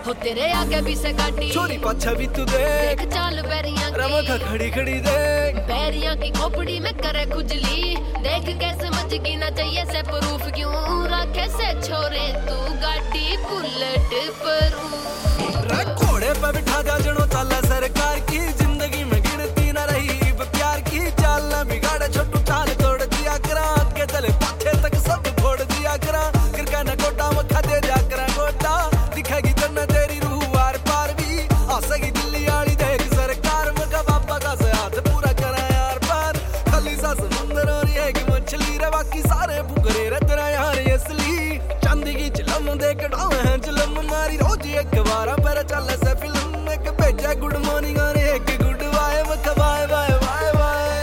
हो तेरे आगे भी से गाड़ी छोरी पाछा भी तू देख चाल बैरियां रमखा खड़ी खड़ी देख बैरियां की खोपड़ी में करे खुजली देख कैसे मजगी ना चाहिए से प्रूफ क्यों रखे से छोरे तू गाड़ी बुलेट पर घोड़े पे बिठा जा जनो चाला सरकार की जिंदगी में गिनती न रही प्यार की चाल न बिगाड़े छोटू चाल तोड़ दिया करा आगे चले पाछे तक सब फोड़ दिया करा किरका न गोटा मखा दे दिया करा गोटा दिखेगी जन्नत तेरी रूह वार पार भी आसेगी दिल्ली वाली देख सरकार मगा बाबा का से हाथ पूरा करा यार पार खाली सा समुंदर और ये की मछली रे बाकी सारे भुगरे रे तेरा यार असली चांदी की चिलम देख डावे हैं चिलम मारी रोज एक बार पर चल से फिल्म एक भेजा गुड मॉर्निंग और एक good bye bye bye bye bye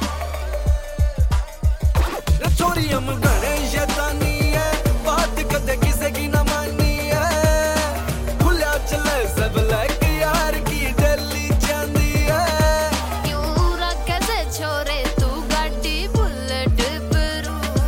छोरी हम घने शैतानी है बात कदे किसे की ना मानी है खुला चले सब लाइक यार की दिल्ली चांदी है क्यों रखे से छोरे तू गाड़ी बुलेट पर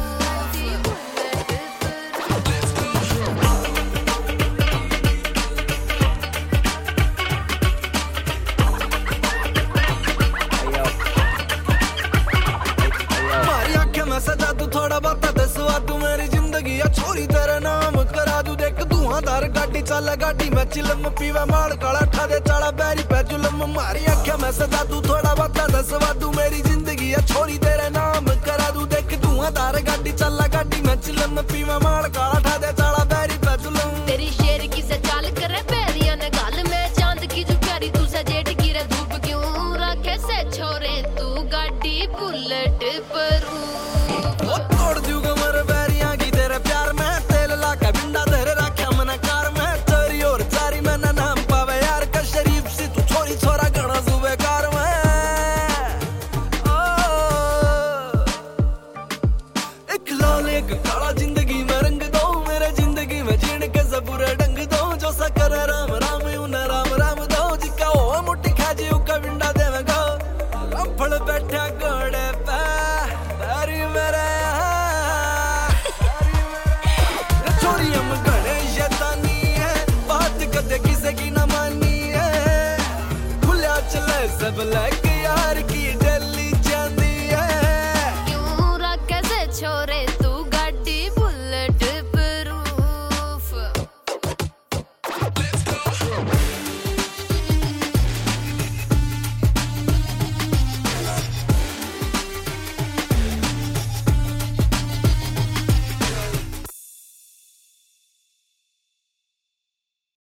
मारी आंखें में सजा तू थोड़ा बहुत दसवा तू मेरी जिंदगी या छोरी तेरा नाम करा दू देख धुआंधार गाड़ी चल गाड़ी में चिलम पीवा माल काला ठादे चाला बैरी पे जुलम मारी आंखें में सजा तू थोड़ा बहुत दसवा तू मेरी जिंदगी या छोरी तेरा नाम करा दू देख धुआंधार गाड़ी चल गाड़ी में चिलम पीवा माल काला ठादे चाला बैरी पे जुलम तेरी शेर की से चाल करे पैरियां ने गाल में चांद की जो प्यारी तू से जेठ की रे धूप क्यों रखे से छोरे तू गाड़ी बुलेट पर तोड़ दूंगा मर बैरियां की तेरे प्यार में तेल ला के बिंडा तेरे रखा मना कार में तेरी और जारी में ना नाम पावे यार का शरीफ से तू छोरी छोरा गणा सुबह कार में एक लाल एक काला जिंदगी में रंग दो मेरे जिंदगी में जीने के सबूरे डंग दो जो सा करे राम राम उन्हें राम राम दो जिका हो मुट्ठी खाजी उका बिंडा देवेगा रंफड़ बैठा घोड़े पे बैरी मेरे छोरी हम घने शैतानी है बात कदे किसे की ना मानी है खुला चले सब लाइक